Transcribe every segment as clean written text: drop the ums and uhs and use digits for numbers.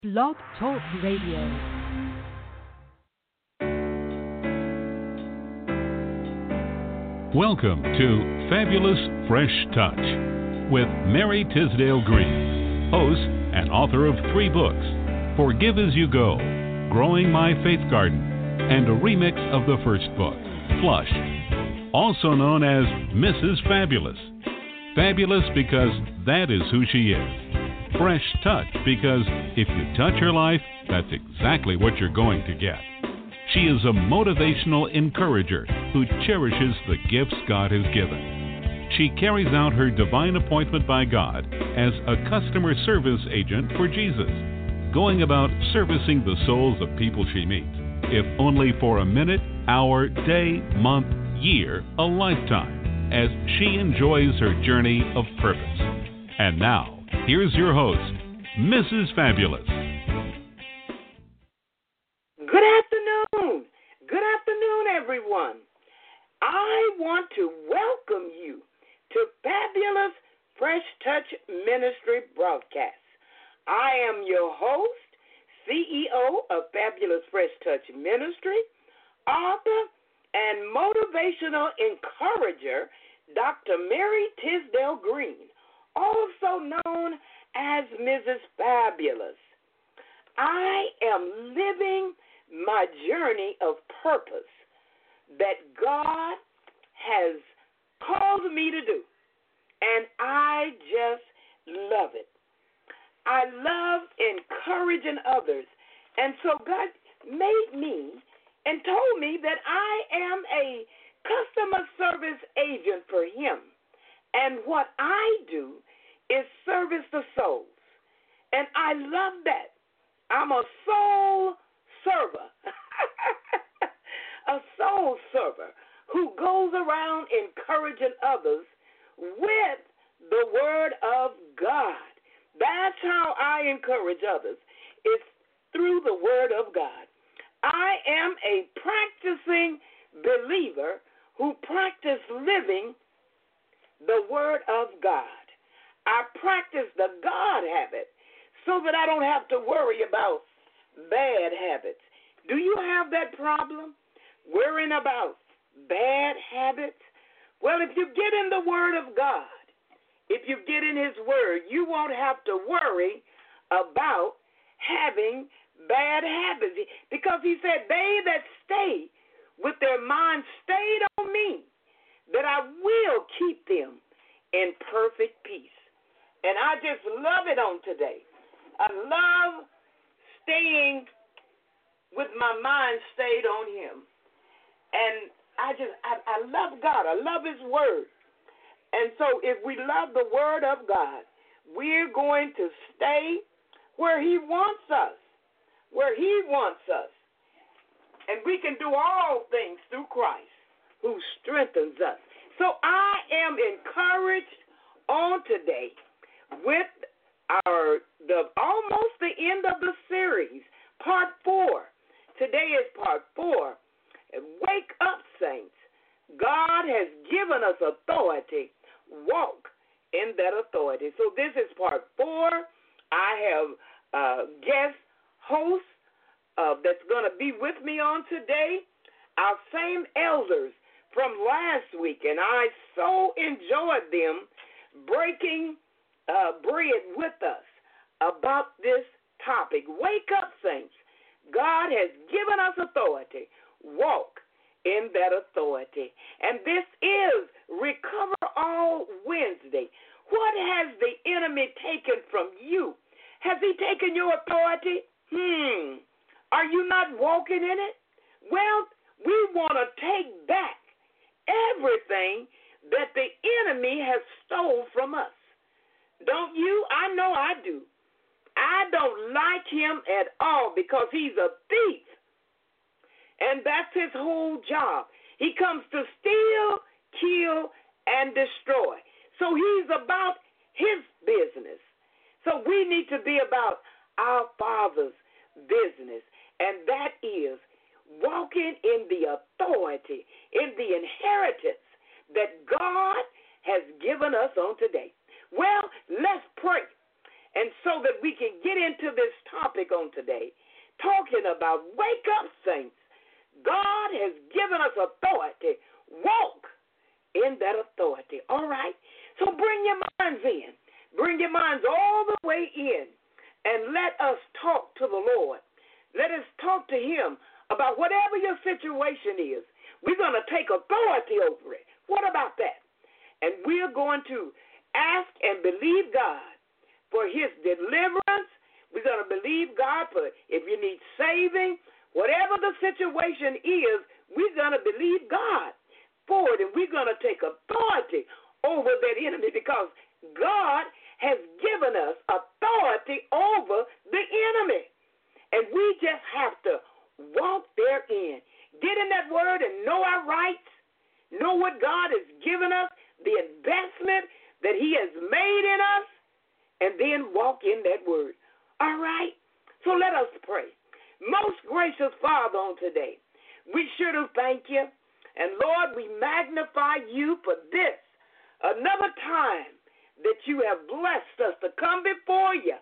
Blog Talk Radio. Welcome to Fabulous Fresh Touch with Mary Tisdale Green, host and author of 3 books, Forgive As You Go, Growing My Faith Garden, and a remix of the first book, Flush, also known as Mrs. Fabulous. Fabulous because that is who she is. Fresh Touch because if you touch her life, that's exactly what you're going to get. She is a motivational encourager who cherishes the gifts God has given. She carries out her divine appointment by God as a customer service agent for Jesus, going about servicing the souls of people she meets, if only for a minute, hour, day, month, year, a lifetime, as she enjoys her journey of purpose. And now, here's your host, Mrs. Fabulous. Good afternoon. Good afternoon, everyone. I want to welcome you to Fabulous Fresh Touch Ministry broadcast. I am your host, CEO of Fabulous Fresh Touch Ministry, author and motivational encourager, Dr. Mary Tisdale Green, also known as Mrs. Fabulous. I am living my journey of purpose that God has called me to do, and I just love it. I love encouraging others, and so God made me and told me that I am a customer service agent for Him. And what I do is service the souls. And I love that. I'm a soul server. A soul server who goes around encouraging others with the Word of God. That's how I encourage others. It's through the Word of God. I am a practicing believer who practice living the Word of God. I practice the God habit so that I don't have to worry about bad habits. Do you have that problem? Worrying about bad habits? Well, if you get in the Word of God, if you get in His Word, you won't have to worry about having bad habits. Because He said, they that stay with their minds stayed on me, that I will keep them in perfect peace. And I just love it on today. I love staying with my mind stayed on Him. And I love God. I love His Word. And so if we love the Word of God, we're going to stay where He wants us. Where He wants us. And we can do all things through Christ who strengthens us. So I am encouraged on today with almost the end of the series, part 4. Today is part 4. Wake up, saints. God has given us authority. Walk in that authority. So this is part 4. I have guest hosts that's going to be with me on today. Our same elders from last week, and I so enjoyed them breaking bread with us about this topic. Wake up, saints. God has given us authority. Walk in that authority. And this is Recover All Wednesday. What has the enemy taken from you? Has he taken your authority? Are you not walking in it? Well, we want to take back everything that the enemy has stole from us. Don't you? I know I do. I don't like him at all because he's a thief. And that's his whole job. He comes to steal, kill, and destroy. So he's about his business. So we need to be about our Father's business. And that is walking in the authority, in the inheritance that God has given us on today. Well, let's pray. And so that we can get into this topic on today, talking about wake up, saints. God has given us authority. Walk in that authority. All right? So bring your minds in. Bring your minds all the way in. And let us talk to the Lord. Let us talk to him about whatever your situation is. We're going to take authority over it. What about that? And we're going to ask and believe God for his deliverance. We're going to believe God for if you need saving. Whatever the situation is, we're going to believe God for it. And we're going to take authority over that enemy because God has given us authority over the enemy. And we just have to walk therein. Get in that word and know our rights. Know what God has given us, the investment that he has made in us, and then walk in that word. All right? So let us pray. Most gracious Father, on today, we sure do thank you. And Lord, we magnify you for this, another time that you have blessed us to come before you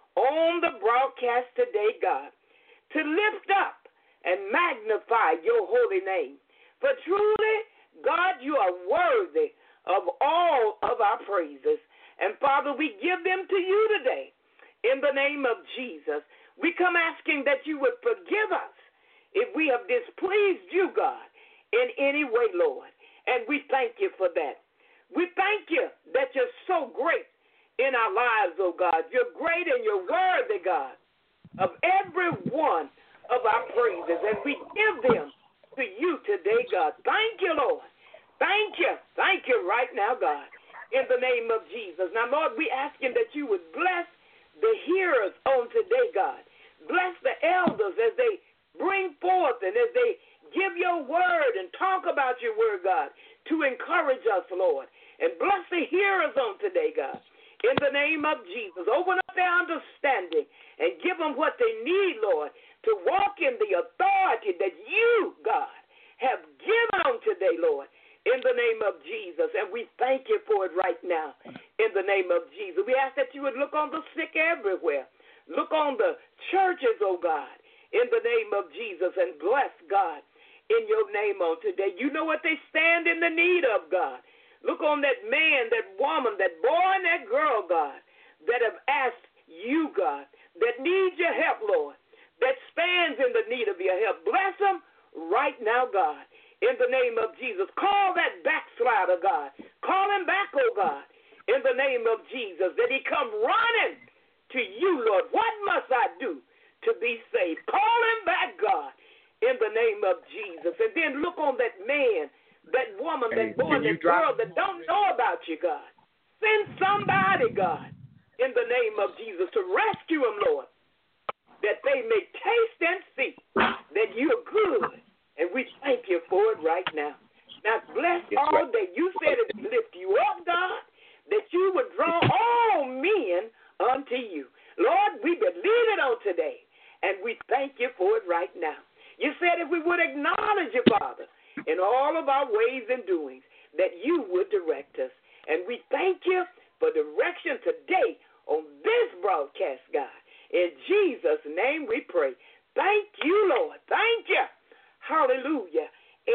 on the broadcast today, God, to lift up and magnify your holy name. For truly, God, you are worthy of all of our praises. And Father, we give them to you today in the name of Jesus. We come asking that you would forgive us if we have displeased you, God, in any way, Lord. And we thank you for that. We thank you that you're so great in our lives, oh God. You're great and you're worthy, God, of every one of our praises. And we give them to you today, God. Thank you, Lord. Thank you. Thank you right now, God, in the name of Jesus. Now, Lord, we asking that you would bless the hearers on today, God. Bless the elders as they bring forth and as they give your word and talk about your word, God, to encourage us, Lord. And bless the hearers on today, God, in the name of Jesus. Open up their understanding and give them what they need, Lord, to walk in the authority that you, God, have given on today, Lord, in the name of Jesus. And we thank you for it right now, in the name of Jesus. We ask that you would look on the sick everywhere. Look on the churches, oh God, in the name of Jesus, and bless, God, in your name on today. You know what they stand in the need of, God. Look on that man, that woman, that boy, and that girl, God, that have asked you, God, that needs your help, Lord, that stands in the need of your help. Bless them right now, God, in the name of Jesus. Call that backslider, God. Call him back, oh God, in the name of Jesus, that he come running to you, Lord. What must I do to be saved? Call him back, God, in the name of Jesus. And then look on that man, that woman, that boy, that girl that don't know about you, God. Send somebody, God, in the name of Jesus to rescue them, Lord, that they may taste and see that you are good. And we thank you for it right now. Now, bless all day. You said it would lift you up, God, that you would draw all men unto you. Lord, we believe it on today, and we thank you for it right now. You said if we would acknowledge you, Father, in all of our ways and doings, that you would direct us. And we thank you for direction today on this broadcast, God. In Jesus' name we pray. Thank you, Lord. Thank you. Hallelujah.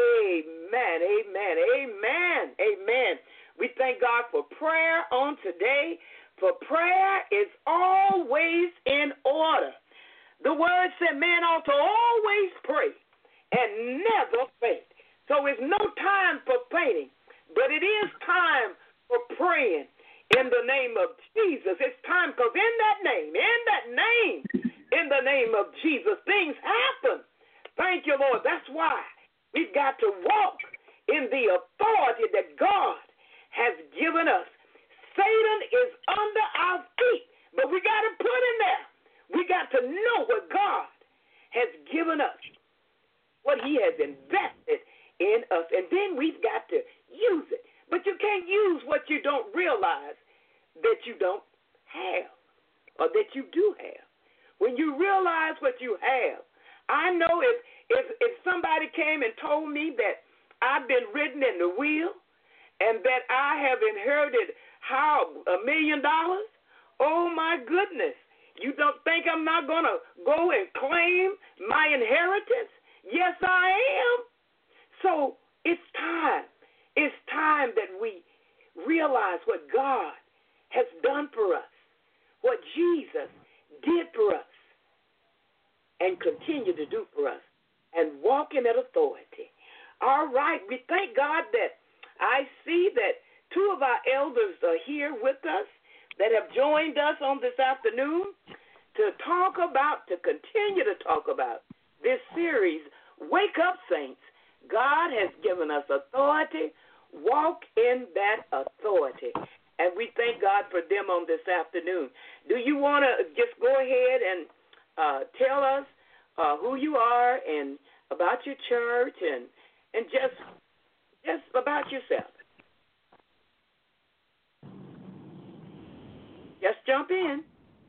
Amen. Amen. Amen. Amen. We thank God for prayer on today. For prayer is always in order. The word said man ought to always pray and never faint. So it's no time for fainting, but it is time for praying in the name of Jesus. It's time because in that name, in the name of Jesus, things happen. Thank you, Lord. That's why we've got to walk in the authority that God has given us. Satan is under our feet, but we got to put him there. We got to know what God has given us, what he has invested in us, and then we've got to use it. But you can't use what you don't realize that you don't have or that you do have. When you realize what you have, I know if somebody came and told me that I've been ridden in the wheel and that I have inherited $1 million Oh, my goodness. You don't think I'm not going to go and claim my inheritance? Yes, I am. So it's time. It's time that we realize what God has done for us, what Jesus did for us, and continue to do for us, and walk in that authority. All right, we thank God that I see that two of our elders are here with us that have joined us on this afternoon to continue to talk about this series, Wake Up, Saints. God has given us authority. Walk in that authority. And we thank God for them on this afternoon. Do you want to just go ahead and tell us who you are and about your church and just about yourself? Just jump in.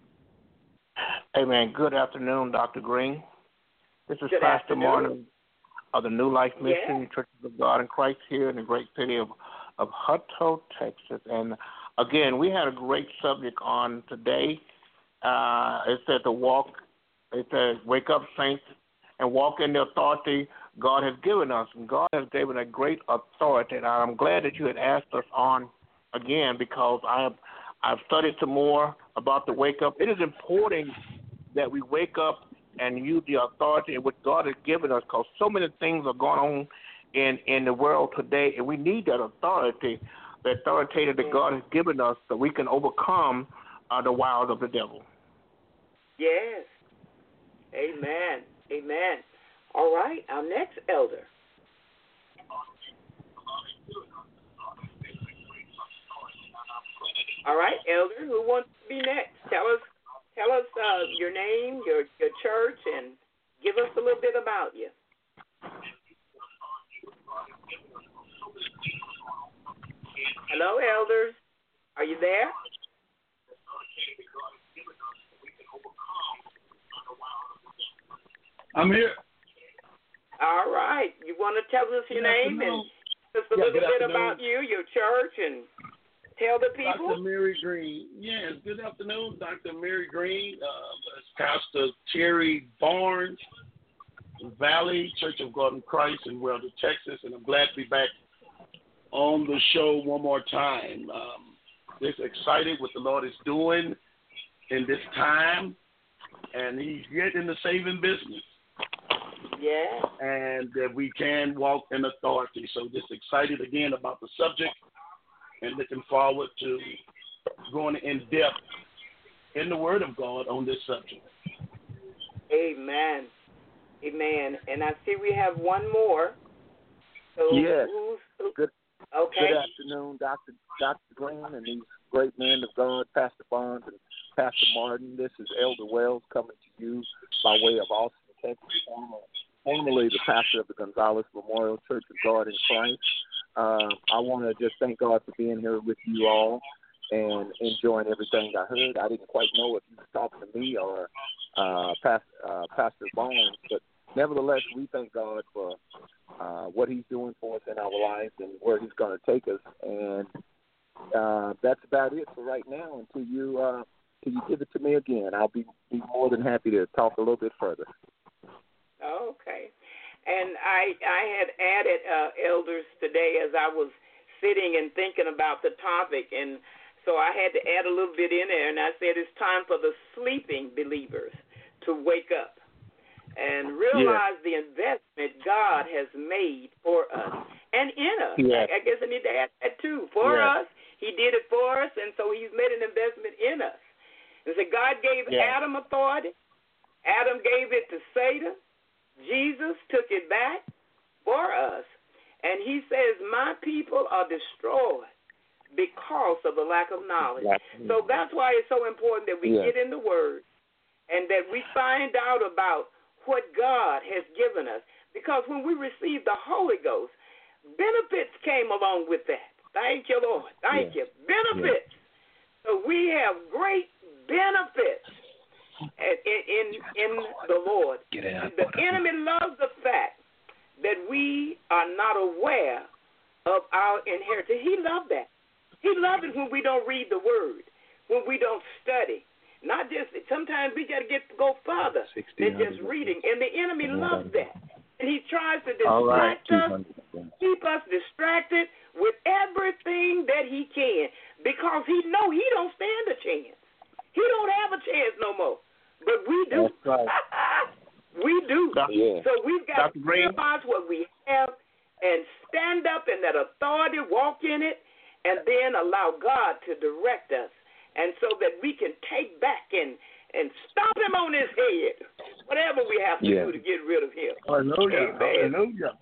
Amen. Good afternoon, Dr. Green. This is Good Pastor afternoon. Martin of the New Life Mission Churches of God in Christ here in the great city of Hutto, Texas. And again, we had a great subject on today. It said wake up, saints, and walk in the authority God has given us. And God has given a great authority. And I'm glad that you had asked us on again because I've studied some more about the wake up. It is important that we wake up and use the authority which God has given us because so many things are going on in the world today, and we need that authority, the authority that God has given us so we can overcome the wiles of the devil. Yes. Amen. Amen. All right, our next elder. All right, elder, who wants to be next? Tell us your name, your church, and give us a little bit about you. Hello, elders. Are you there? I'm here. All right. You want to tell us your name and just a little bit about you, your church, and tell the people? Dr. Mary Green. Yes, good afternoon, Dr. Mary Green. Pastor Terry Barnes, Valley Church of God in Christ in Weldon, Texas, and I'm glad to be back on the show one more time. Just excited what the Lord is doing in this time, and He's yet in the saving business. Yeah. And that we can walk in authority. So just excited again about the subject and looking forward to going in depth in the Word of God on this subject. Amen. Amen. And I see we have one more. So Yes. Good afternoon, Dr. Green and these great men of God, Pastor Barnes and Pastor Martin. This is Elder Wells coming to you by way of Austin, Texas, formerly the pastor of the Gonzales Memorial Church of God in Christ. I want to just thank God for being here with you all and enjoying everything I heard. I didn't quite know if you were talking to me or Pastor Barnes, but nevertheless, we thank God for what He's doing for us in our lives and where He's going to take us. And that's about it for right now until you give it to me again. I'll be more than happy to talk a little bit further. Okay. And I had added elders today as I was sitting and thinking about the topic, and so I had to add a little bit in there, and I said it's time for the sleeping believers to wake up and realize the investment God has made for us and in us. Yes. I guess I need to add that too. For us, He did it for us, and so He's made an investment in us. And so God gave Adam authority. Adam gave it to Satan. Jesus took it back for us, and He says, my people are destroyed because of the lack of knowledge. So that's why it's so important that we get in the Word and that we find out about what God has given us. Because when we received the Holy Ghost, benefits came along with that. Thank you, Lord. Thank you. Benefits. So we have great benefits in the Lord. The enemy loves the fact that we are not aware of our inheritance. He loves that. He loves it when we don't read the Word, when we don't study. Not just, sometimes we got to go further than just reading. And the enemy loves that. And he tries to distract us, keep us distracted with everything that he can, because he know he don't stand a chance. He don't have a chance no more. But we do. That's right. We do. Yeah. So we've got to realize what we have and stand up in that authority, walk in it, and then allow God to direct us. And so that we can take back and stop him on his head, whatever we have to do to get rid of him. Hallelujah. Amen. Hallelujah.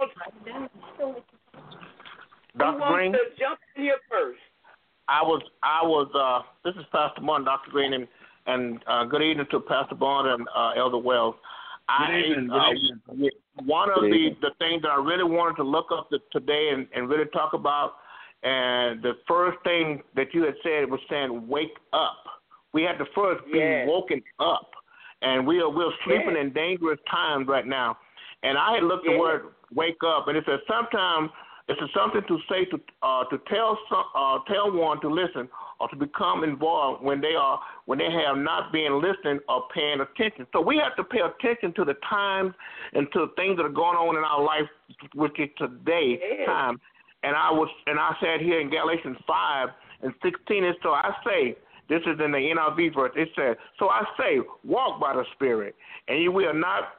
Dr. Green, to jump in here first? I was. This is Pastor Bond, Dr. Green, and good evening to Pastor Bond and Elder Wells. Good evening. One of the things that I really wanted to look up today and really talk about. And the first thing that you had said was saying, wake up. We had to first be woken up. And we're sleeping in dangerous times right now. And I had looked the word wake up, and it says sometimes it's something to say to tell one to listen or to become involved when they have not been listening or paying attention. So we have to pay attention to the times and to the things that are going on in our life, which is today's time. And I said here in Galatians 5:16, and so I say, this is in the NIV verse, it says, so I say, walk by the Spirit, and you will not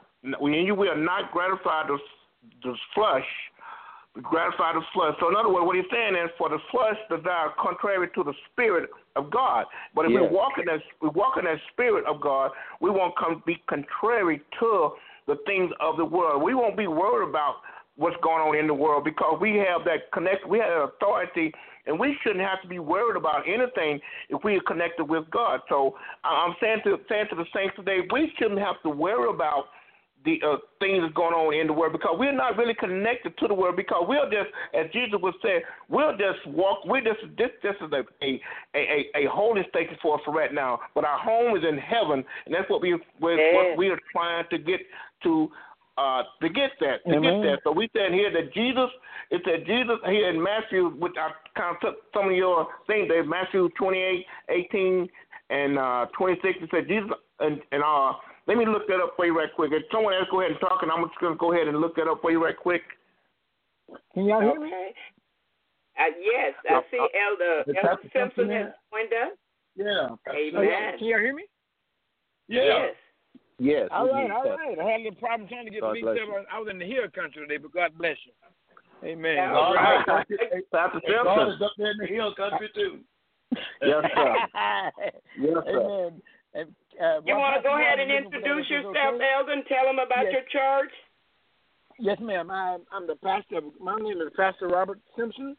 gratify the flesh. So in other words, what he's saying is, for the flesh desire contrary to the Spirit of God. But if we walk in that Spirit of God, we won't be contrary to the things of the world. We won't be worried about what's going on in the world, because we have that connection, we have that authority, and we shouldn't have to be worried about anything if we are connected with God. So I'm saying to the saints today, we shouldn't have to worry about the things that's going on in the world, because we're not really connected to the world, because we'll just, as Jesus would say, we'll just walk. This is a holding station for us right now, but our home is in heaven, and that's what we are trying to get to. Get that. So we said here that Jesus here in Matthew, which I kind of took some of your things there, Matthew 28:18 and 26, it said Jesus, and let me look that up for you right quick. If someone else go ahead and talk, and I'm just going to go ahead and look that up for you right quick. Can y'all hear me? Yes, I see Elder Simpson has joined us. Yeah. Amen. Can y'all hear me? Yeah. Yes. Yes. All right. I had a little problem trying to get the big stuff. I was in the hill country today, but God bless you. Amen. All right. Pastor Simpson. God is up there in the hill country too. Yes, sir. Yes, sir. Amen. You want to go ahead and introduce yourself, Elder, and tell them about your church? Yes, ma'am. I'm the pastor. My name is Pastor Robert Simpson,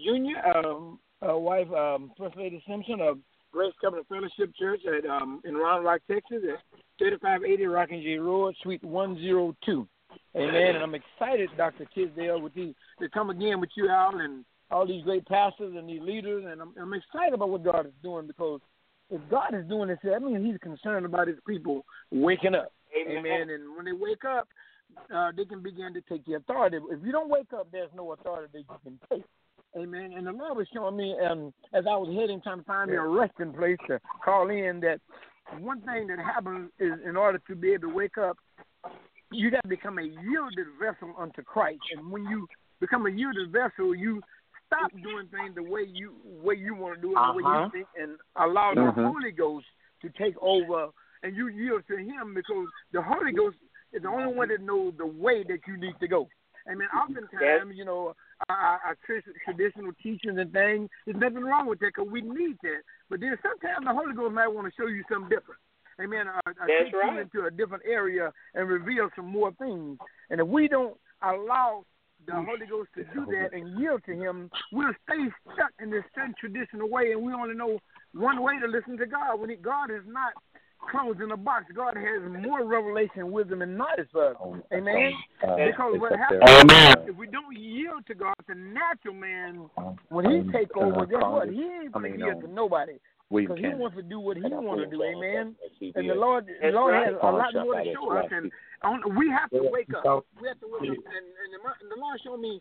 Jr., wife, First Lady Simpson of Grace Covenant Fellowship Church in Round Rock, Texas, at 3580 Rockingham Road, Suite 102. Amen. And I'm excited, Dr. Tisdale, to come again with you, Al, and all these great pastors and these leaders. And I'm excited about what God is doing, because if God is doing this, that means he's concerned about his people waking up. Amen. And when they wake up, they can begin to take the authority. If you don't wake up, there's no authority that you can take. Amen. And the Lord was showing me, as I was heading, trying to find me a resting place to call in, that one thing that happens is, in order to be able to wake up, you got to become a yielded vessel unto Christ. And when you become a yielded vessel, you stop doing things the way you want to do it, the way you think, and allow the Holy Ghost to take over, and you yield to him, because the Holy Ghost is the only one that knows the way that you need to go. I mean, oftentimes, our traditional teachings and things, there's nothing wrong with that, because we need that. But then sometimes the Holy Ghost might want to show you something different. Amen. Take you into a different area and reveal some more things. And if we don't allow the Holy Ghost to do that and yield to him, we'll stay stuck in this certain traditional way, and we only know one way to listen to God. When God is not closed in a box, God has more revelation, wisdom, and knowledge for us. Amen? Because what happens if we don't yield to God, the natural man, when he take over, guess what? He ain't going to yield to nobody. Because he wants to do what he wants to do. Amen? And the Lord has a lot more to show us, and we have to wake up. We have to wake up. And the Lord showed me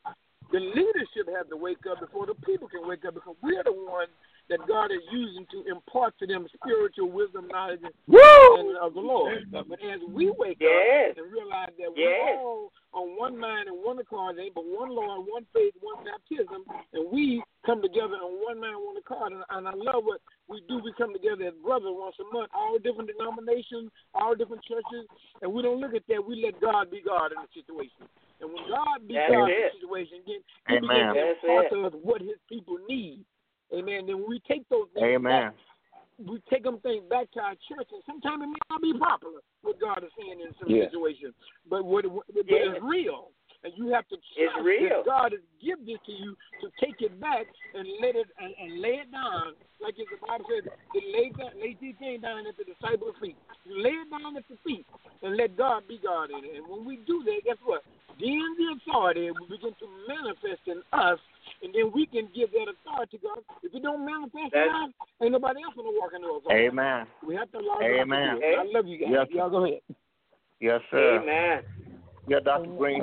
the leadership has to wake up before the people can wake up, because we're the ones that God is using to impart to them spiritual wisdom, knowledge, and of the Lord. But as we wake up and realize that we're all on one mind and one accord, but one Lord, one faith, one baptism, and we come together on one mind, one accord. And I love what we do. We come together as brothers once a month, all different denominations, all different churches, and we don't look at that. We let God be God in the situation. And when God be God in the situation, then He begins to impart to us what His people need. Amen. Then we take those things back. We take them things back to our church, and sometimes it may not be popular what God is saying in some situations, but it's real, and you have to trust that God has given this to you to take it back and let it and lay it down, like the Bible says, to lay these things down at the disciples' feet. You lay it down at the feet and let God be God in it. And when we do that, guess what? Then the authority will begin to manifest in us. And then we can give that authority to God. If it don't manifest in us, ain't nobody else going to walk in the authority. Amen. We have to allow God to do it. I love you guys. Yes. Y'all go ahead. Yes, sir. Amen. Yeah, Dr. Green.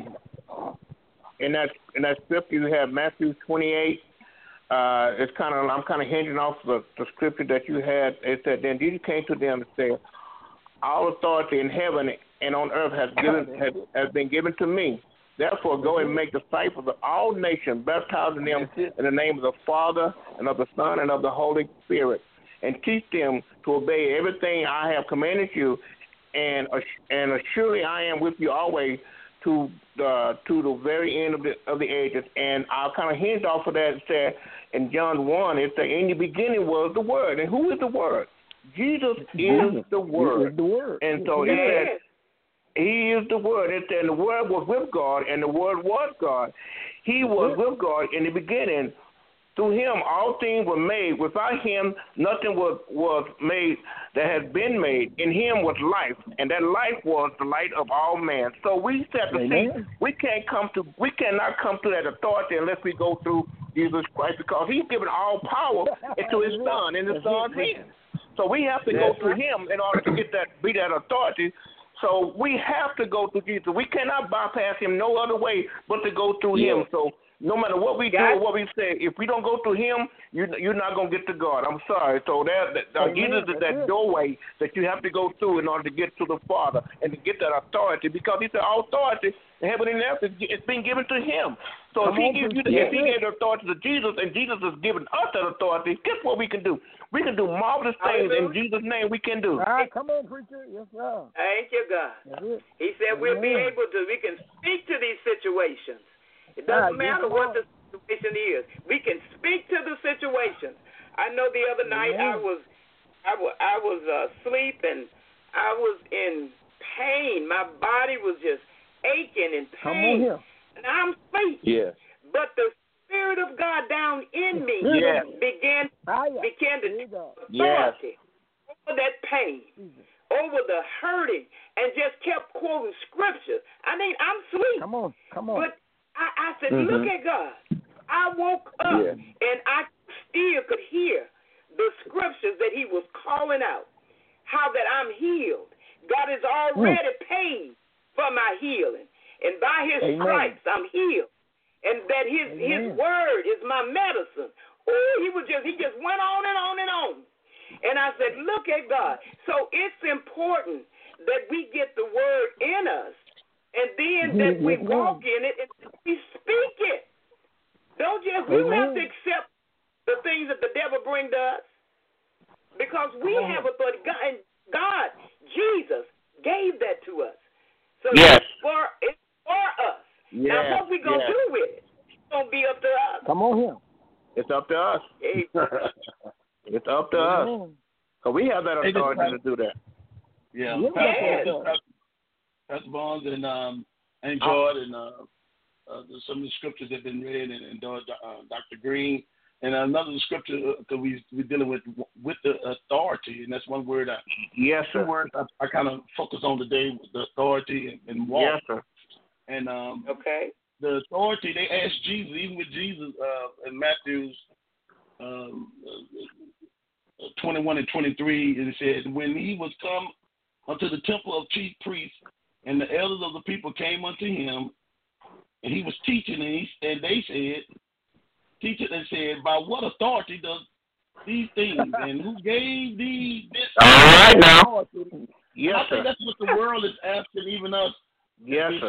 In that scripture you have Matthew 28. I'm kind of hinging off the scripture that you had. It said, then Jesus came to them and said, all authority in heaven and on earth has been given to me. Therefore, go and make disciples of all nations, baptizing them in the name of the Father and of the Son and of the Holy Spirit, and teach them to obey everything I have commanded you. And surely I am with you always to the very end of the ages. And I'll kind of hinge off of that and say in John 1, it says, in the beginning was the Word. And who is the Word? Jesus is the Word. And so it says, He is the Word. It said the Word was with God, and the Word was God. He was with God in the beginning. Through Him, all things were made. Without Him, nothing was made that has been made. In Him was life, and that life was the light of all men. So we have to see we cannot come to that authority unless we go through Jesus Christ, because He's given all power into His Son in His Son's hands. So we have to go through Him in order to be that authority. So we have to go through Jesus. We cannot bypass Him no other way but to go through Him. So no matter what we do or what we say, if we don't go through Him, you're not going to get to God. I'm sorry. So Jesus is that doorway that you have to go through in order to get to the Father and to get that authority, because He said all authority in heaven and earth it's been given to Him. So if He gave the authority to Jesus and Jesus has given us that authority, guess what we can do? We can do marvelous things in Jesus' name. We can do. All right, come on, preacher. Yes, sir. Thank you, God. He said we can speak to these situations. It doesn't matter what the situation is. We can speak to the situation. I know the other night I was asleep and I was in pain. My body was just aching and pain. And I'm asleep. Yes. But the Spirit of God down in me began to take authority over that pain, over the hurting, and just kept quoting scriptures. I mean, I'm asleep. Come on. But I said, look at God. I woke up and I still could hear the scriptures that He was calling out, how that I'm healed. God has already paid for my healing. And by His stripes, I'm healed. And that His word is my medicine. Oh, He just went on and on and on. And I said, look at God. So it's important that we get the word in us, and then that we walk in it and we speak it. We have to accept the things that the devil brings to us, because we have authority. God, Jesus, gave that to us. So it's for us. Now, what we going to do with it? It's going to be up to us. Come on here. It's up to us. It's up to us. So we have that authority to do that. Yeah. Pastor Barnes and Jordan, some of the scriptures that have been read, and Dr. Green. And another scripture, because we're dealing with the authority, and that's one word. Two words I kind of focus on today, with the authority and walk. Yes, sir. And the authority, they asked Jesus, even with Jesus in Matthew 21 and 23, and it said, when He was come unto the temple of chief priests, and the elders of the people came unto Him, and he was teaching, and they said, teaching and said, by what authority does these things, and who gave these this? All right now. Yes, I think that's what the world is asking, even us. Yes, sir.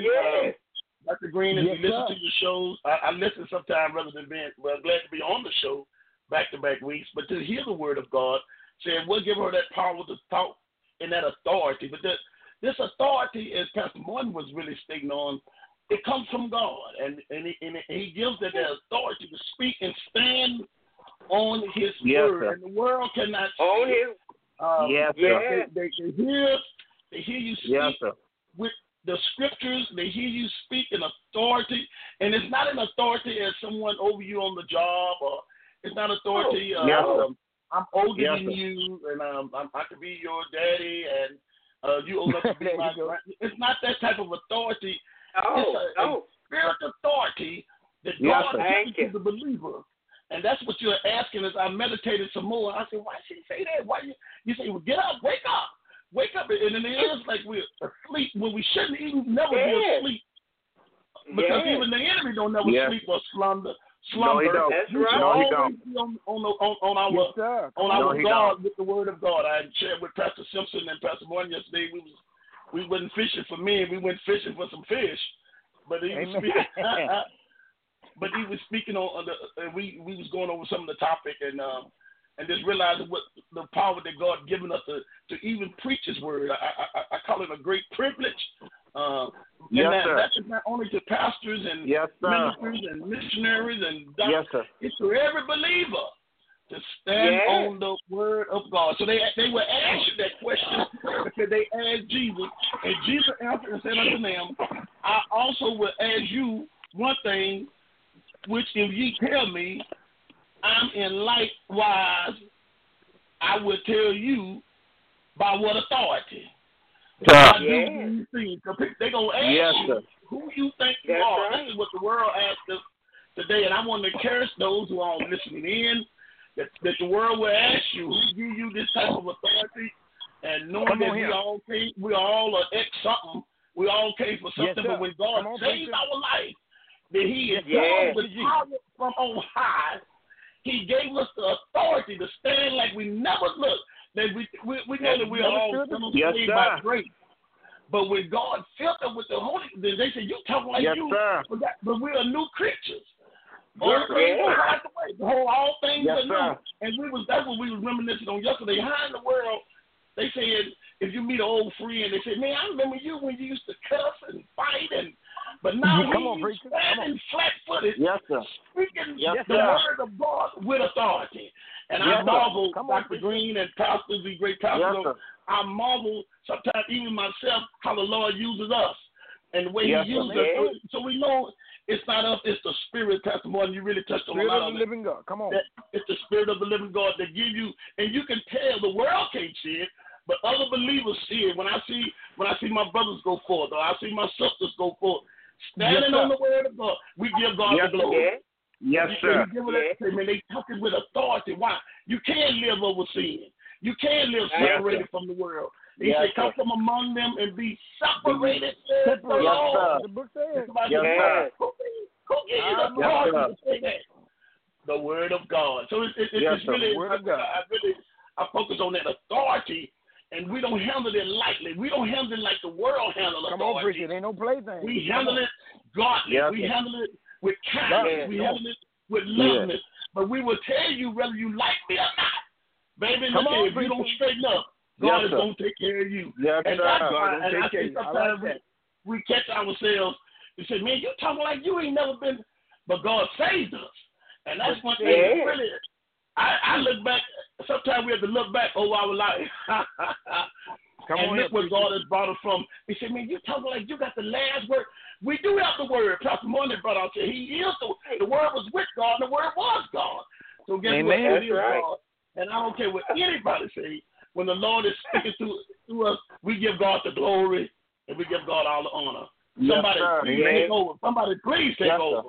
Dr. Green, if yes, you listen sir. to your shows, I listen sometimes rather than being, well, glad to be on the show back-to-back weeks, but to hear the word of God, saying we'll give her that power to talk and that authority. But this authority, as Pastor Martin was really stating on, it comes from God, and he gives them the authority to speak and stand on his word, sir. and the world cannot On see it. his. Yes, sir. They hear you speak Yes, sir. with the scriptures. They hear you speak in authority, and it's not an authority as someone over you on the job, or it's not authority. Yes, sir. I'm older Yes, than sir. you, and I could be your daddy, and you old enough to be my. It's not that type of authority. It's a spiritual authority that God gives to the believer. And that's what you're asking as I meditated some more. I said, why should he say that? Why you say, well, get up, wake up. And then it is like we're asleep when we shouldn't even never be asleep. Because even the enemy don't never sleep or slumber. No, he don't. That's right. No, he don't. On our guard with the word of God. I shared with Pastor Simpson and Pastor Martin yesterday. We wasn't fishing for men. We went fishing for some fish. But he was speaking. But he was speaking on we was going over some of the topic and just realizing what the power that God given us to even preach His word. I call it a great privilege. That's not only to pastors and ministers and missionaries and doctors. It's to every believer to stand on the word of God. So they will ask you that question because they asked Jesus, and Jesus answered and said unto them, I also will ask you one thing, which if ye tell me, I'm in likewise, I will tell you by what authority. I do these things. They're going to ask you who you think you are. Right. This is what the world asked us today, and I want to encourage those who are listening in that the world will ask you who give you this type of authority, and knowing that we all are ex something, we all came for something, but when God saved our life, that He is God with power from on high. He gave us the authority to stand like we never looked. That we know that we are all saved by grace. But when God filled us with the Holy Spirit, they said, you talking like you, but we are new creatures. All things are passed away. Behold, all things are new. And that's what we was reminiscing on yesterday. How in the world, they said, if you meet an old friend, they say, man, I remember you when you used to cuss and fight but now he's standing flat-footed, speaking the word of God with authority. And I marvel, Dr. Green and pastors, the great pastors, I marvel sometimes even myself how the Lord uses us and the way He uses us. So we know it's not us, it's the Spirit, Pastor Martin. You really touched on a lot of it. Living God. Come on. It's the Spirit of the living God that give you, and you can tell the world can't see it, but other believers see it. When I see my brothers go forth, or I see my sisters go forth, standing on the word of God, we give God the glory. Yes, sir. They talk it with authority. Why? You can't live over sin. You can't live separated from the world. He said, come from among them and be separated. Yes, sir. The book says. Who gives you the authority to say that? The word of God. So it's really, I focus on that authority. And we don't handle it lightly. We don't handle it like the world handles authority. Come on, Bridget. Ain't no plaything. We handle it godly. We handle it with kindness. We handle it with loveness. But we will tell you whether you like me or not. Baby, look here, if you don't straighten up, God is going to take care of you. And that's why, and I think sometimes we catch ourselves and say, man, you talking like you ain't never been, but God saved us. And that's one thing really, I look back, sometimes we have to look back over our life. And look where God has brought us from. He said, man, you talking like you got the last word. We do have the word. Pastor Monday brought out here. He is the word was with God, and the word was God. So guess what? It is God. And I don't care what anybody say. When the Lord is speaking to us, we give God the glory, and we give God all the honor. Somebody please take over. Somebody please take over.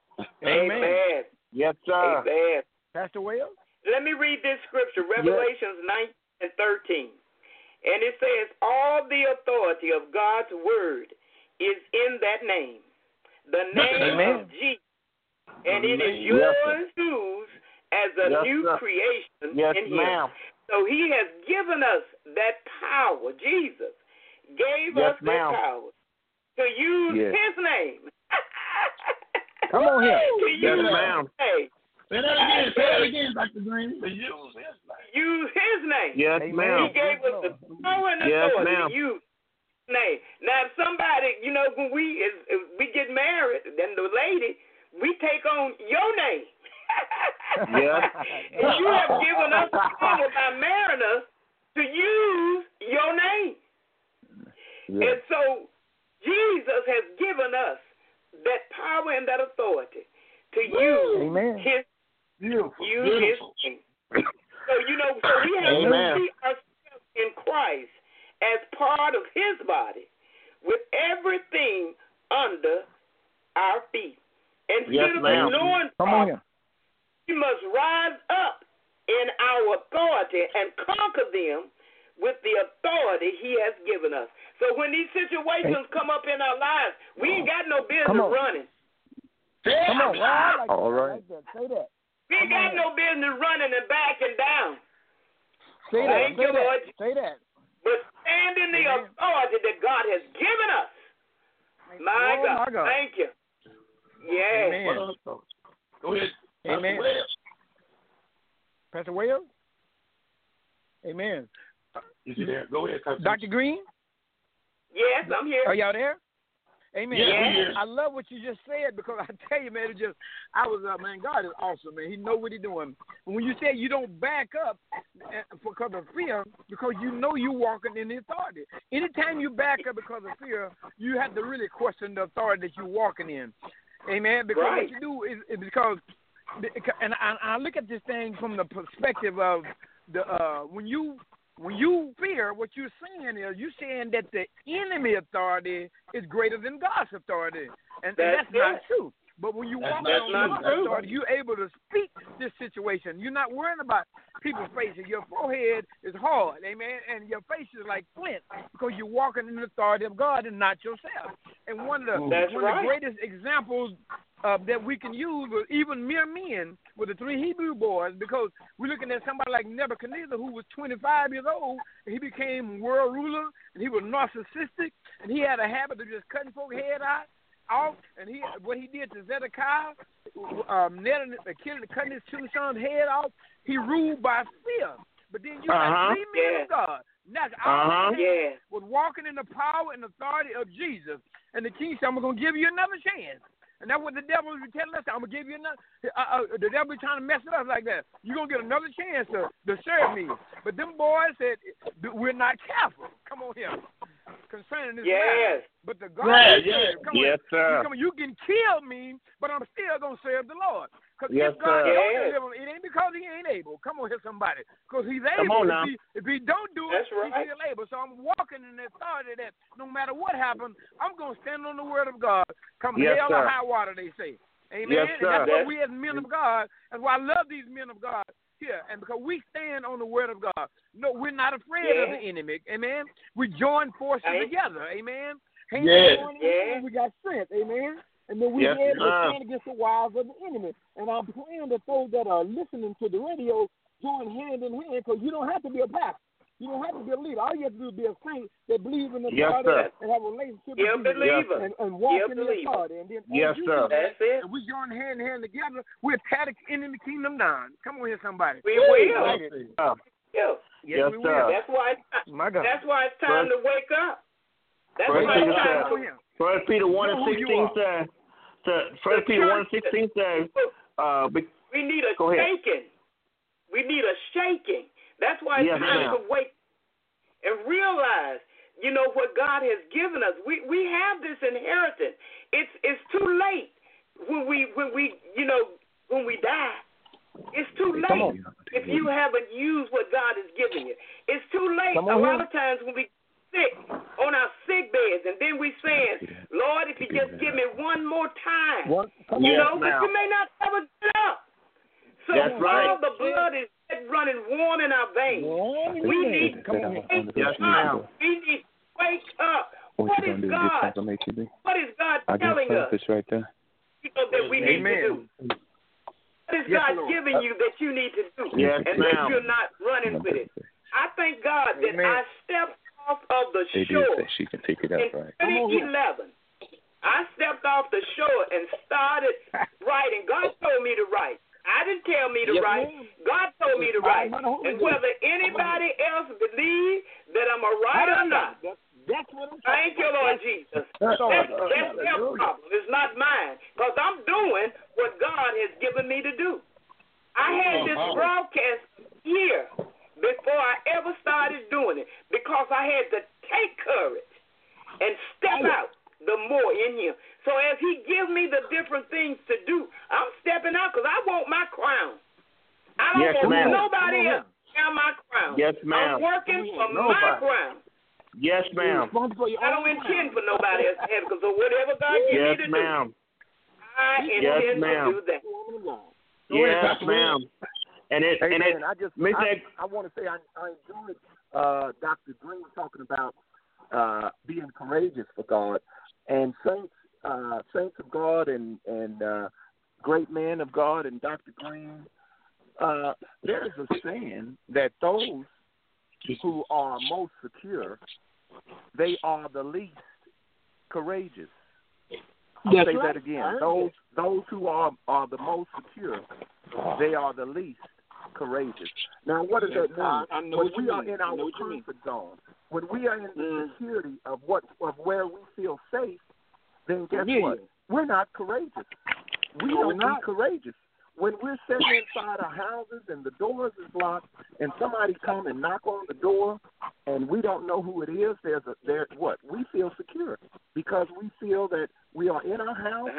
Amen. Yes, sir. Amen. Pastor Wells? Let me read this scripture, Revelations 9 and 13. And it says, all the authority of God's word is in that name. the name of Jesus. And it is yours too as a new creation in Him. So He has given us that power. Jesus gave us that power to use His name. Come on here. Yes, ma'am. Say that again, Dr. Green. To use His name. Use His name. Yes, ma'am. He gave us the power and authority to use His name. Now, if somebody, when we get married, then the lady, we take on your name. Yes. And you have given us the power by marrying us to use your name. Yes. And so Jesus has given us that power and that authority to use His name. So, so we have to see ourselves in Christ as part of His body with everything under our feet. Instead of ignoring problems, we must rise up in our authority and conquer them with the authority He has given us. So when these situations come up in our lives, we ain't got no business running. Come on, all right. Say that. We ain't got no business running and backing down. Say that. Thank you, Lord. Say that. But stand in the authority that God has given us. My God. Thank you. Yeah. Amen. Go ahead. Amen. Pastor Wales? Amen. Is he there? Go ahead, Pastor. Dr. Green? Yes, I'm here. Are y'all there? Amen. Yeah, I love what you just said because I tell you, man, man, God is awesome, man. He knows what He's doing. When you say you don't back up because of fear, because you know you're walking in the authority. Anytime you back up because of fear, you have to really question the authority that you're walking in. Amen. Because what you do is because, and I look at this thing from the perspective of the when you fear, what you're saying is you're saying that the enemy authority is greater than God's authority, and that's not true. But when you walk on God's authority, you're able to speak this situation. You're not worrying about people's faces. Your forehead is hard, amen, and your face is like flint because you're walking in the authority of God and not yourself. And one of the greatest examples that we can use with even mere men with the 3 Hebrew boys, because we're looking at somebody like Nebuchadnezzar who was 25 years old, and he became world ruler, and he was narcissistic, and he had a habit of just cutting folks' head off, and what he did to Zedekiah, cutting his 2 sons' head off, he ruled by fear. But then you have 3 men of God. That's our was walking in the power and authority of Jesus. And the king said, I'm going to give you another chance. And that's what the devil is telling us. I'm going to give you another. The devil is trying to mess it up like that. You're going to get another chance to serve me. But them boys said, we're not careful. Come on here. Concerning this matter. But the God you can kill me, but I'm still going to serve the Lord. Because if God don't deliver, it ain't because He ain't able. Come on here, somebody. Because He's able. If he don't do it, He's still able. So I'm walking in the authority that no matter what happens, I'm going to stand on the word of God. Come hell or high water, they say. Amen. And that's what we as men of God, that's why I love these men of God here. And because we stand on the word of God. No, we're not afraid of the enemy. Amen. We join forces together. Amen. We got strength. Amen. And then we able to stand against the wiles of the enemy. And I'm praying that those that are listening to the radio join hand in hand, because you don't have to be a pastor. You don't have to be a leader. All you have to do is be a saint that believes in the authority and have a relationship with Jesus and walk in the authority. And then that's it. And we join hand in hand together, we'll tear the enemy kingdom down. Come on here, somebody. We will. Yes, we will. That's why it's time to wake up. That's why it's time to wake up. 1 Peter 1:16 says, we need a shaking. We need a shaking. That's why it's time to wake and realize, what God has given us. We have this inheritance. It's too late when we die. It's too late if you haven't used what God has given you. It's too late. A lot of times when we sick on our sick beds, and then we saying, Lord, if you just give me one more time, but you may not ever get up. So while the blood is running warm in our veins, we need to wake up. We need to wake up. What is God telling us right there. that we need to do? What is God giving you that you need to do? Yes, and that you're not running with it. I thank God that I stepped off of the shore she can take it up, right? in 2011. I stepped off the shore and started writing. God told me to write. I didn't tell me to write. God told me to write. And whether anybody else believes that I'm a writer or not, that's what I'm thank you, Lord Jesus. That's their problem. It's not mine. Because I'm doing what God has given me to do. I had this broadcast year before I ever started doing it because I had to take courage and step out the more in Him. So as He gives me the different things to do, I'm stepping out because I want my crown. I don't want nobody else to have my crown. Yes, ma'am. I'm working for my crown. Yes, ma'am. I don't intend for nobody else to have it because whatever God gives me to do, I intend to do that. Yes, ma'am. And I want to say I enjoyed Dr. Green talking about being courageous for God, and saints of God and great men of God and Dr. Green. There's a saying that those who are most secure, they are the least courageous. I'll say that again. Those who are the most secure, they are the least courageous. Now, what does that mean? When we are in our comfort zone, when we are in the security of where we feel safe, then guess what? We're not courageous. We don't be courageous. When we're sitting inside our houses and the doors is locked and somebody come and knock on the door and we don't know who it is, we feel secure because we feel that we are in our house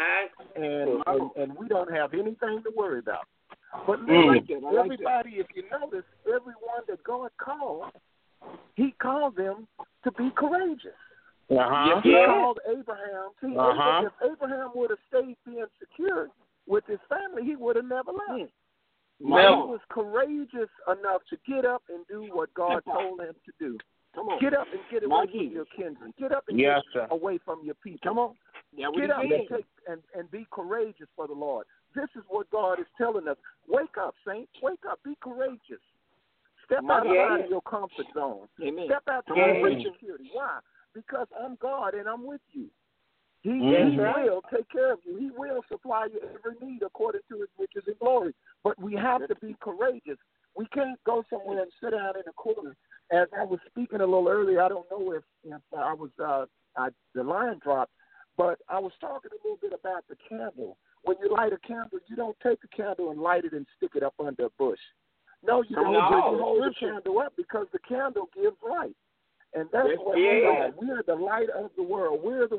and we don't have anything to worry about. But everybody, if you notice, everyone that God called, He called them to be courageous. He called Abraham. If Abraham would have stayed being secure with his family, he would have never left. He was courageous enough to get up and do what God told him to do. Come on. Get up and get away from your kindred. Get up and get away from your people. Come on. Get up and be courageous for the Lord. This is what God is telling us. Wake up, saints. Wake up. Be courageous. Step outside of your comfort zone. Step outside of your security. Why? Because I'm God and I'm with you. He will take care of you. He will supply your every need according to His riches and glory. But we have to be courageous. We can't go somewhere and sit down in a corner. As I was speaking a little earlier, I don't know if I was the line dropped, but I was talking a little bit about the candle. When you light a candle, you don't take a candle and light it and stick it up under a bush. No, you don't. You hold the candle up because the candle gives light. And that's what we are. We are the light of the world. We're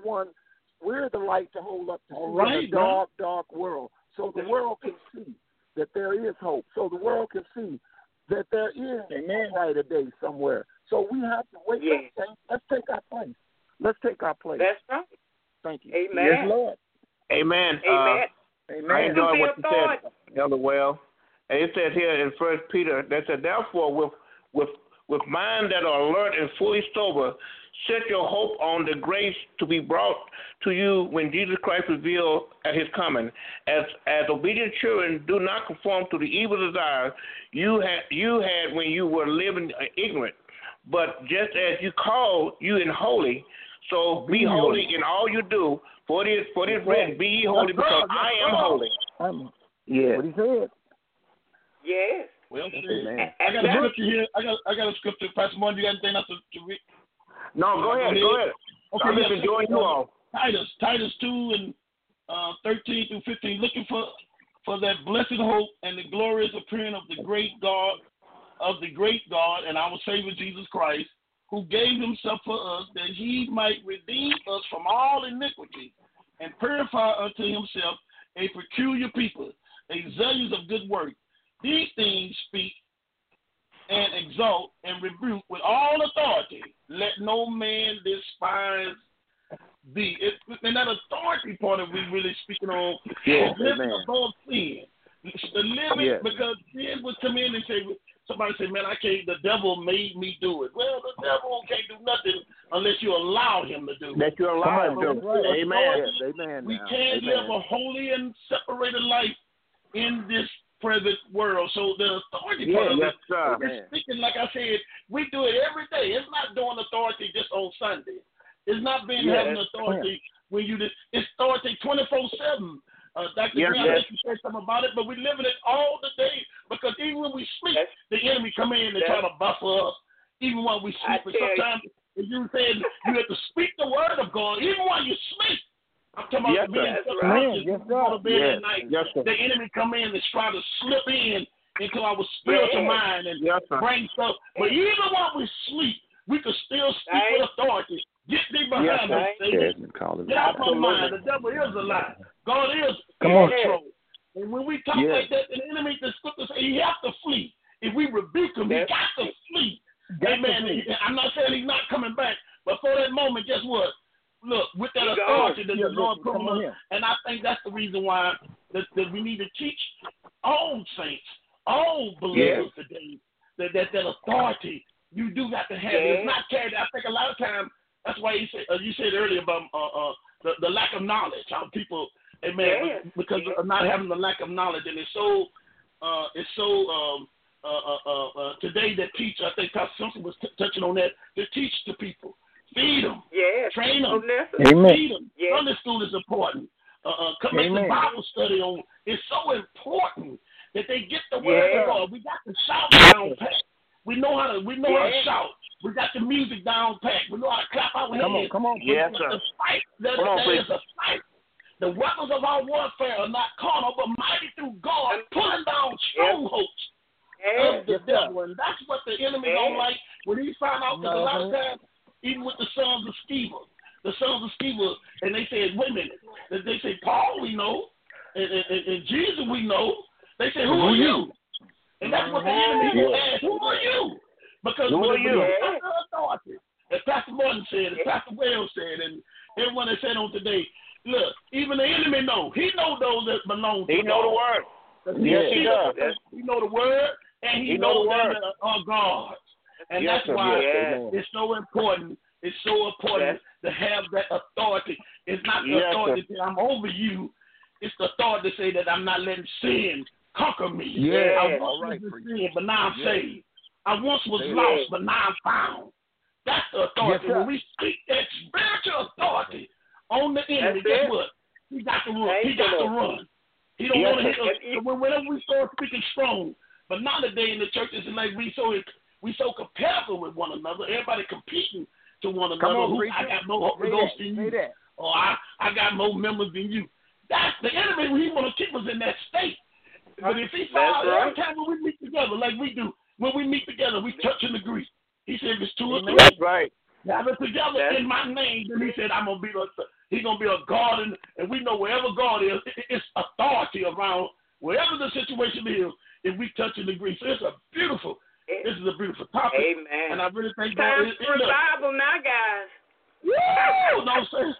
the light to hold up to the dark, dark world. So the world can see that there is hope. So the world can see that there is a brighter day somewhere. So we have to wake up. Let's take our place. Let's take our place. That's right. Thank you. Amen. Yes, Lord. Amen. Amen. I enjoy what you said, Elder Well. And it says here in 1 Peter, that said, therefore, with mind that are alert and fully sober, set your hope on the grace to be brought to you when Jesus Christ revealed at His coming. As obedient children, do not conform to the evil desires you had when you were living ignorant, but just as you called you in holy, so be holy in all you do. For it is written, be ye holy because I am holy. What he said. Yes. Well, I got a scripture here. I got a scripture. Pastor Martin, do you got anything else to read? No, go ahead. Okay, I'm just enjoying you all. Titus 2 and 13 through 15. Looking for that blessed hope and the glorious appearing of the great God and our Savior Jesus Christ, who gave Himself for us that He might redeem us from all iniquity and purify unto Himself a peculiar people, a zealous of good work. These things speak and exalt and rebuke with all authority. Let no man despise thee. And that authority part of we really speaking on is living above sin. The living, because sin would come in and say, somebody say, man, I can't, the devil made me do it. Well, the devil can't do nothing unless you allow him to do it. That you allow him to do it. Amen. Amen. We can't live a holy and separated life in this present world. So the authority part of it is speaking, like I said, we do it every day. It's not doing authority just on Sunday. It's not being having authority when you just, it's authority 24/7. Dr. Green, you said something about it, but we live in it all the day because even when we sleep, the enemy come in and try to buffer us. Even while we sleep, and sometimes you said you have to speak the word of God, even while you sleep. I'm talking about being go to bed at night. The enemy come in and try to slip into our spiritual mind and bring stuff. But even while we sleep, we can still speak with authority. Get thee behind us, Satan. Get out my mind. The devil is a lie. God is in control. And when we talk like that, the enemy, the scripture says he has to flee. If we rebuke him, he got to flee. Amen. I'm not saying he's not coming back, but for that moment, guess what? Look, with that authority that the Lord put on us, and I think that's the reason why that we need to teach all saints, all believers today, that authority, you do got to have it. It's not carried. I think a lot of times, that's why you said earlier about the lack of knowledge, how people, because of not having the lack of knowledge, and it's so today that teach, I think Pastor Simpson was touching on that, to teach the people. Feed them. Train them. Feed them. Sunday school is important. Come make the Bible study on. It's so important that they get the word of God. We got the shout down pat. We know how to shout. We got the music down pat. We know how to clap our hands. Come on. Yes, sir. The fight. There is a fight. The weapons of our warfare are not carnal, but mighty through God, pulling down strongholds of the devil. And that's what the enemy don't like when he found out. Because a lot of times, even with the sons of Sceva, and they said, wait a minute. They say, Paul we know, and Jesus we know. They say, who are you? And that's what the enemy will ask, who are you? Because who are you? Authority. As Pastor Morton said, as Pastor Wells said, and everyone that said on today, look, even the enemy know. He know those that belong to God. He know the word. Yes, he does. He know the word, and he knows that are God. And that's why it's so important. It's so important to have that authority. It's not the authority to say I'm over you. It's the authority to say that I'm not letting sin conquer me. I once was in sin, but now I'm saved. I once was lost, but now I'm found. That's the authority. When we speak that spiritual authority on the enemy, guess what? He got to run. He got to run. He don't want to hit us. Whenever we start speaking strong, but nowadays in the churches, and like we so competitive with one another. Everybody competing to one another. I got more Holy Ghost than you, or I got more members than you. That's the enemy. He want to keep us in that state. But if he finds every time when we meet together, like we do, when we meet together, we touch and agree. He said, "It's 2 or 3." That's right. Gather together in my name. And he said, he's gonna be a God, and we know wherever God is, it's authority around wherever the situation is. If we touch and agree, so it's a beautiful. This is a beautiful topic. Amen. And I really think time for revival now, guys. Woo! No, sir.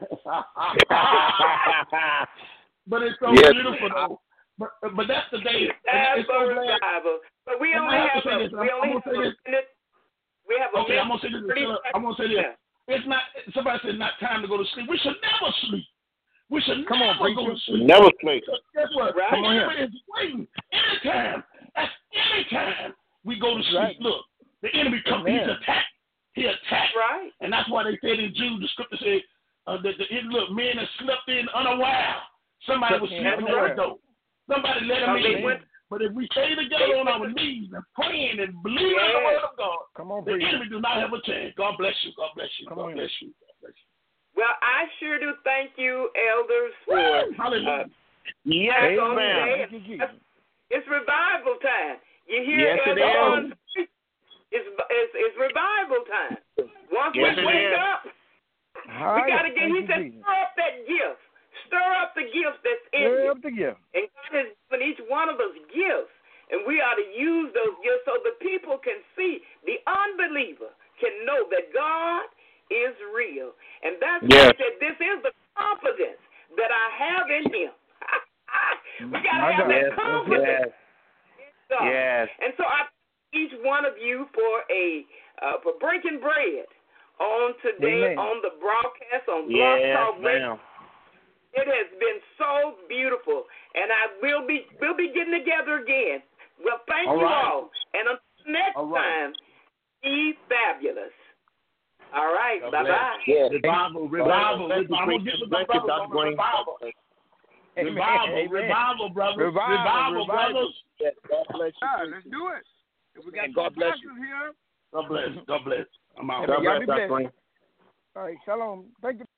But it's so beautiful, though. But that's the day. Time for revival. But we only have a minute. We have a minute. I'm gonna say this. It's not. Somebody said not time to go to sleep. We should never sleep. We should never go to sleep. Never sleep. Guess what? The enemy is waiting. Anytime. That's anytime we go to sleep. Look, the enemy comes. He's attacked. He attacked. Right. And that's why they said in Jude, the scripture said, look, men that slept in unaware. Somebody was sleeping at the door. Somebody let them in. But if we stay together on our knees and praying and believing in the word of God, the enemy do not have a chance. God bless you. God bless you. God bless you. Well, I sure do thank you, elders, for hallelujah. Yes, ma'am. It's revival time. You hear everyone? It's revival time. Once we wake up, we got to get. He said, stir up that gift. Stir up the gift that's in you. And God has given each one of us gifts, and we ought to use those gifts so the people can see. The unbeliever can know that God is real. And that's why I said this is the confidence that I have in him. We got to have that confidence in God. And so I each one of you for breaking bread on today on the broadcast on Blog Talk Radio. It has been so beautiful, and we'll be getting together again. Well, thank you all, and until next time, be fabulous. All right, bye-bye. Yeah, revival. I'm get with my brothers on the revival. Revival, brothers. Revival, brothers. Yeah, God bless you. Let's do it. If we got God bless you. Here. God bless. I'm out. God bless, Dr. Green. All right, shalom. Thank you.